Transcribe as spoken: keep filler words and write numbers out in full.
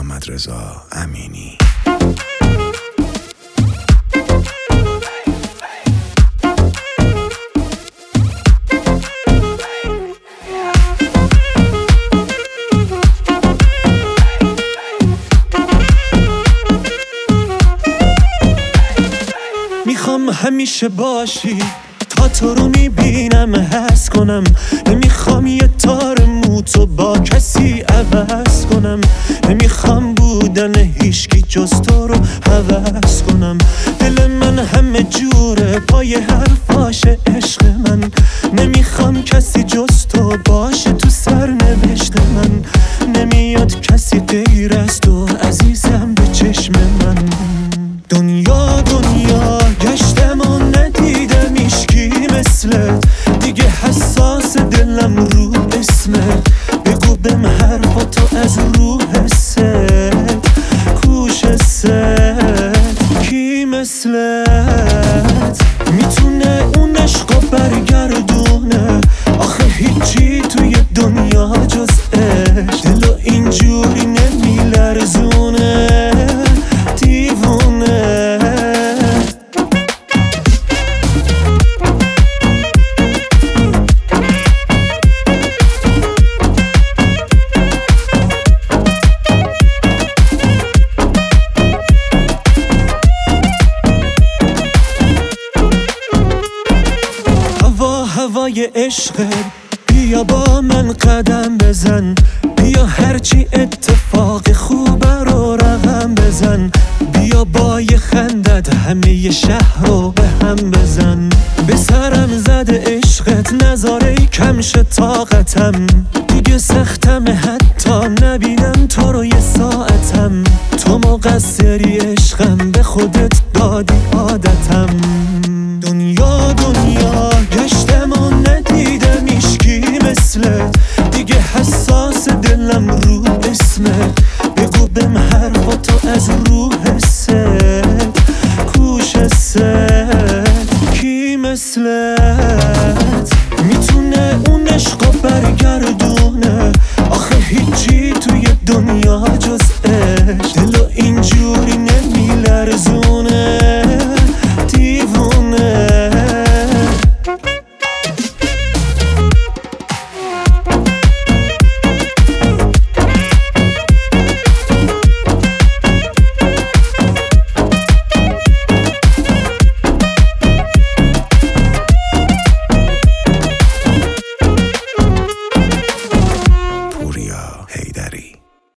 محمد رضا امینی. میخوام همیشه باشی، تا تو رو میبینم حس کنم. نمیخوام یه تار موتو با کسی عوض کنم. نمیخوام بودن هیچکی جز تو رو هوس کنم. دل من همه جوره پای حرفاش عشق من. نمیخوام کسی جز تو باشه تو سرنوشت من. نمیاد کسی غیر از تو عزیزم به چشم من. دنیا دنیا گشتم و ندیدم ایشکی مثلت. دیگه حساس دلم رو اسمت. بگو بهم حرفاتو از رو حست. کوش حست کی مثلت میتونه اون عشقو برگردونه؟ آخه هیچی توی دنیا جز عشق. دلو اینجوری نمیلرزونه دیوونه. هوا هوای عشقه، بیا با من قدم بزن. بیا هرچی اتفاق خوبه رو رقم بزن. بیا با یه خندت همه ی شهر رو به هم بزن. به سرم زده عشقت نذاره کمش طاقتم. دیگه سختم حتی نبینم تو رو یه ساعتم. تو مقصری عشقم به خودت دادی عادتم. دنیا دنیا گشتم و ندیدم ایشکی مثلت. دیگه حساس دلم رو اسمت. بگو بهم حرفاتو از رو حست. کوش حست کی مثلت میتونه اون عشقو برگردونه؟ آخه هیچی توی دنیا